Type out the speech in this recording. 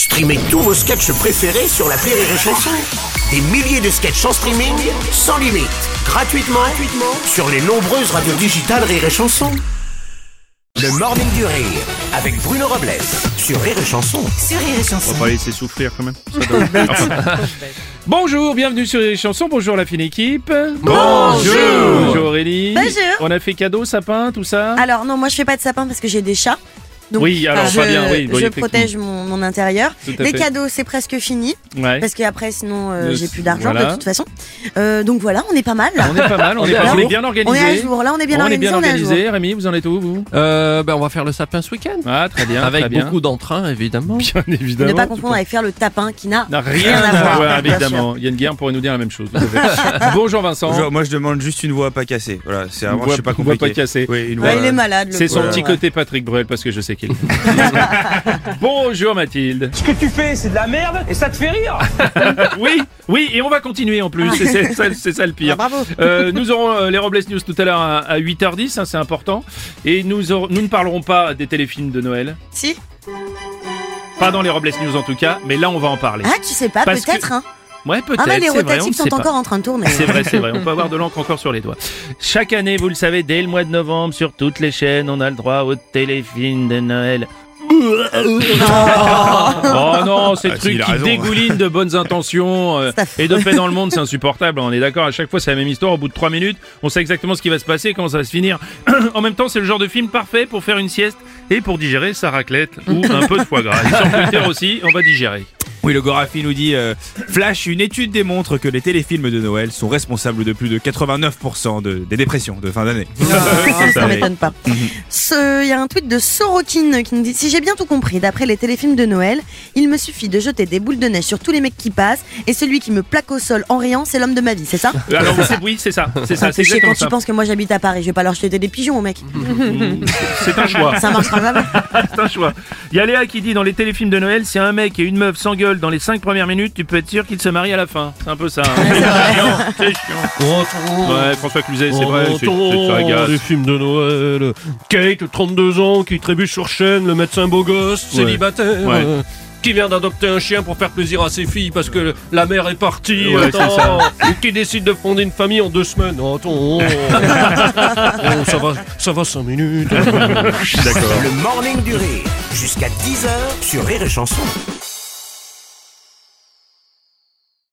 Streamez tous vos sketchs préférés sur l'appli Rire et Chanson. Des milliers de sketchs en streaming, sans limite, gratuitement sur les nombreuses radios digitales Rire et Chanson. Le Morning du Rire, avec Bruno Robles, sur Rire et Chanson. On va pas laisser souffrir quand même. Bonjour, bienvenue sur les chansons. Bonjour la fine équipe. Bonjour Aurélie. Bonjour. On a fait cadeau, sapin, tout ça. Alors non, moi je fais pas de sapin parce que j'ai des chats. Donc, Oui, alors, je, pas bien, oui, je effectivement. protège mon intérieur. Tout à Les fait. cadeaux, c'est presque fini. Ouais. Parce qu'après, sinon, j'ai plus d'argent voilà. de toute façon. Donc voilà, on est pas mal. On est pas mal, on est bien organisé. On est à jour, là on est bien organisé. On est à jour. Rémi, vous en êtes où vous? On va faire le sapin ce week-end. Ah, très bien. Avec très bien. beaucoup d'entrain, évidemment. Bien Ne évidemment. pas confondre avec faire le tapin qui n'a N'a rien à voir. voir, bien évidemment. Yann Guerre pourrait nous dire la même chose. Tout à fait. Bonjour Vincent. Bonjour, moi je demande juste une voix pas cassée. Voilà, c'est Une vraiment, voix- je sais pas une voix compliqué. pas cassée. Oui, une sûr. Ouais, voix. il est malade. le C'est son pauvre. petit côté Patrick Bruel parce que je sais qu'il est. Bonjour Mathilde. Ce que tu fais, c'est de la merde et ça te fait rire. Oui, et on va continuer en plus, c'est ça le pire. Ah, bravo. Nous aurons les Robles News tout à l'heure à 8h10, hein, c'est important. Et nous ne parlerons pas des téléfilms de Noël. Si. Pas dans les Robles News en tout cas, mais là on va en parler. Ah, tu sais pas, Parce peut-être. que- Hein. Ouais, peut-être, Ah, mais les c'est vrai, on rotatifs ne sait sont pas. encore en train de tourner. C'est vrai, on peut avoir de l'encre encore sur les doigts. Chaque année, vous le savez, dès le mois de novembre, sur toutes les chaînes, on a le droit au téléfilm de Noël. Oh non, ces Ah, si, trucs il a qui raison. dégoulinent de bonnes intentions C'est affreux. et de paix dans le monde, c'est insupportable. On est d'accord, à chaque fois c'est la même histoire. Au bout de 3 minutes, on sait exactement ce qui va se passer, comment ça va se finir. En même temps, c'est le genre de film parfait pour faire une sieste et pour digérer sa raclette ou un peu de foie gras. Et sur Twitter aussi, on va digérer. Oui, le Gorafi nous dit Flash, une étude démontre que les téléfilms de Noël sont responsables de plus de 89% des dépressions de fin d'année. Ça m'étonne pas. Il y a un tweet de Sorokine qui nous dit: si j'ai bien tout compris, d'après les téléfilms de Noël, il me suffit de jeter des boules de neige sur tous les mecs qui passent et celui qui me plaque au sol en riant, c'est l'homme de ma vie, c'est ça? Alors oui, c'est ça, c'est Je sais exactement quand tu ça. penses que moi j'habite à Paris, je vais pas leur jeter des pigeons aux mecs. C'est un choix. Ça marchera jamais. C'est un choix. Il y a Léa qui dit dans les téléfilms de Noël, si un mec et une meuf s'engueulent dans les 5 premières minutes, tu peux être sûr qu'ils se marient à la fin. C'est un peu ça. Hein. C'est chiant. Ouais, François Cluzet, c'est vrai, c'est ça agace. Les films de Noël. Kate, 32 ans, qui trébuche sur chaîne, le médecin beau gosse, célibataire. Ouais. Qui vient d'adopter un chien pour faire plaisir à ses filles parce que la mère est partie. Ouais, c'est ça. Ou qui décide de fonder une famille en 2 semaines. Ça va 5 minutes. D'accord. Le Morning du Rire, jusqu'à 10h sur Rire et Chanson.